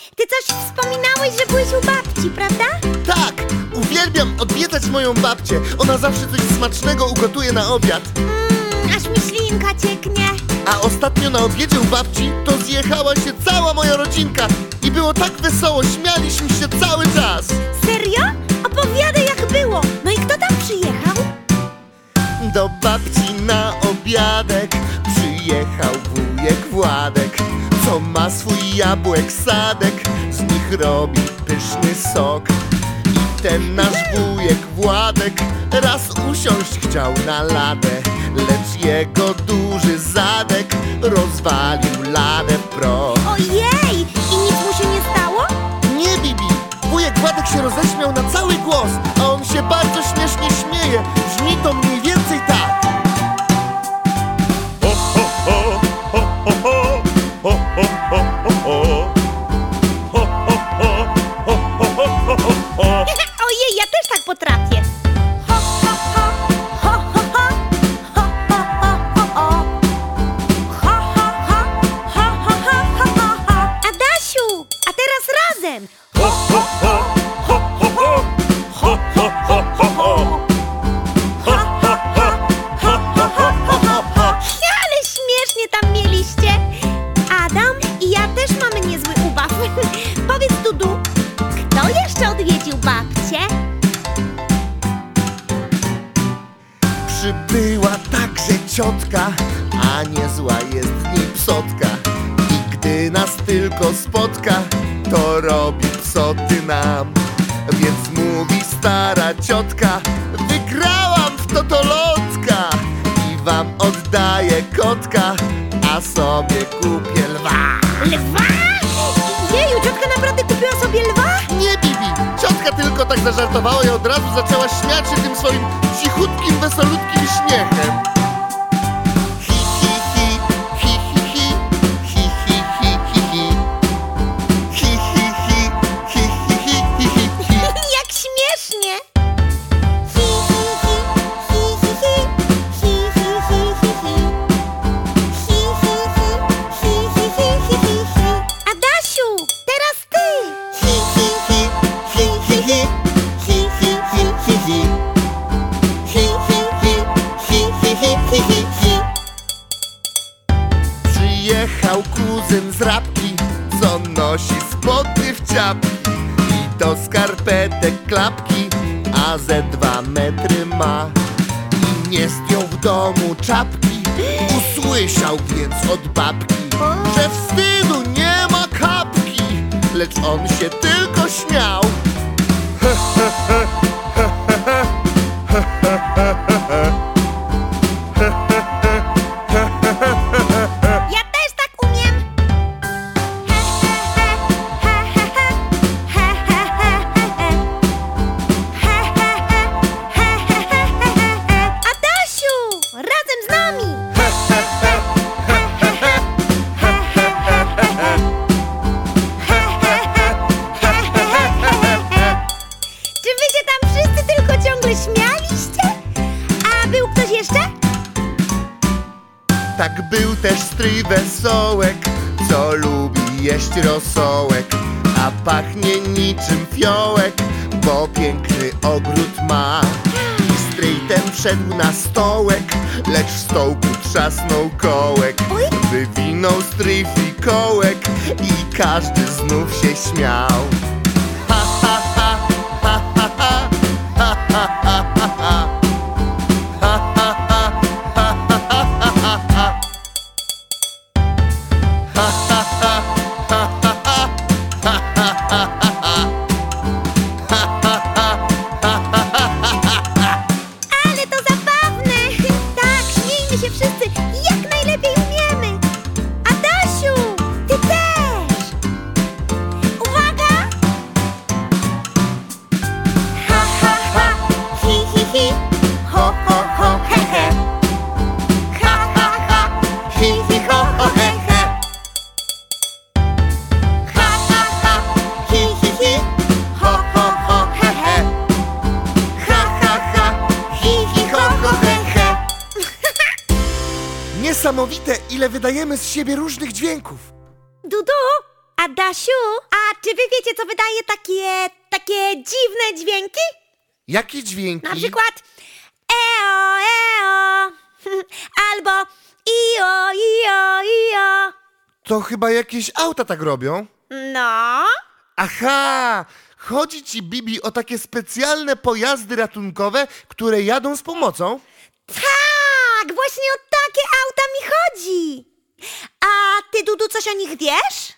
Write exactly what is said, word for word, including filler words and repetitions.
ty coś wspominałeś, że byłeś u babci, prawda? Tak, uwielbiam odwiedzać moją babcię. Ona zawsze coś smacznego ugotuje na obiad. Mmm, aż mi ślinka cieknie. A ostatnio na obiedzie u babci to zjechała się cała moja rodzinka. I było tak wesoło, śmialiśmy się cały czas. Serio? Opowiadaj, jak było. No i kto tam przyjechał? Do babci na obiadek przyjechał wujek Władek, co ma swój jabłek sadek, z nich robi pyszny sok. I ten nasz wujek Władek raz usiąść chciał na ladę, lecz jego duży zadek rozwalił ladę w proch. Ojej! I nic mu się nie stało? Nie, Bibi! Wujek Władek się roześmiał na cały głos, a on się bardzo śmiesznie śmieje. Brzmi to mniej więcej tak. Ojej, ja też tak potrafię. Ho, ho, ho, ho, ho, ho, ho, ho, ho, ho. Ho, ho, ho, ho, ho, ho, ho, ho. Adasiu, a teraz razem. Ho, ho, ho, ho, ho, ho. Ho, ho, ho, ho, ho. Ho, ho, ho, ho, ho, ho, ho, ho. Ale śmiesznie tam mieliście. Adam i ja też mamy niezły ubaw. Powiedz, Dudu, kto jeszcze odwiedził babcię? Przybyła także ciotka, a niezła jest w niej psotka. I gdy nas tylko spotka, to robi psoty nam. Więc mówi stara ciotka: wygrałam w totolotka i wam oddaję kotka, a sobie kupię lwa. Lwa? Jeju, ciotka naprawdę kupiła sobie lwa? Nie, Bibi! Ciotka tylko tak zażartowała i od razu zaczęła śmiać się tym swoim cichutkim, wesolutkim śmiechem. Hi, hi, hi, hi, hi, hi, hi, hi, hi, hi, hi. Hi, hi, hi, hi, hi, hi, hi, hi, hi. Jak śmiesznie! Hi, hi, hi, hi, hi, hi, hi, hi, hi, hi, hi. Hi, hi, hi, hi, hi, hi, hi, hi, hi. Adasiu, teraz ty! Hi, hi, hi, hi, hi, hi, hi, hi, hi, hi, hi. Hi, hi, hi, hi, hi, hi, hi, hi, hi. Przyjechał kuzyn z Rabki, co nosi spodnie w ciapki i do skarpetek klapki, a ze dwa metry ma. I nie zdjął w domu czapki, usłyszał więc od babki, że wstydu nie ma kapki, lecz on się tylko śmiał. Ja też tak umiem! He, he, he, he, he, he, he, he, he. He, he, he, he, he, he, he, he. Adasiu, razem z nami! He, he, he, he, he, he, he, he, he, he. He, he, he, he, he, he, he, he. Czy wy się tam wszyscy tylko ciągle śmialiście? A był ktoś jeszcze? Tak był też stryj Wesołek, co lubi jeść rosołek, a pachnie niczym fiołek, bo piękny ogród ma. I stryj ten wszedł na stołek, lecz w stołku trzasnął kołek. Oj. Wywinął stryj fikołek i każdy znów się śmiał. Ha, ha, ha, ha, ha, ha, ha, ha, ha, ha, ha. Ale to zabawne! Tak, śmiejmy się wszyscy jak najlepiej umiemy! Adasiu, ty też! Uwaga! Ha, ha, ha! Hi, hi, hi! Ho, ho, ho, he, he! Ha, ha, ha! Hi, hi, ho, ho, he, he! Ha, ha, ha! Hi, hi, hi! Ho, ho, ho, he, he! Ha, ha, ha! Hi, hi, ho, ho, he, he! Niesamowite, ile wydajemy z siebie różnych dźwięków. Dudu, Adasiu, a czy wy wiecie, co wydaje takie, takie dziwne dźwięki? Jakie dźwięki? Na przykład eo, eo, albo io, io, io. To chyba jakieś auta tak robią. No, Aha! Chodzi ci, Bibi, o takie specjalne pojazdy ratunkowe, które jadą z pomocą? tak, właśnie o takie auta mi chodzi. A ty, Dudu, coś o nich wiesz?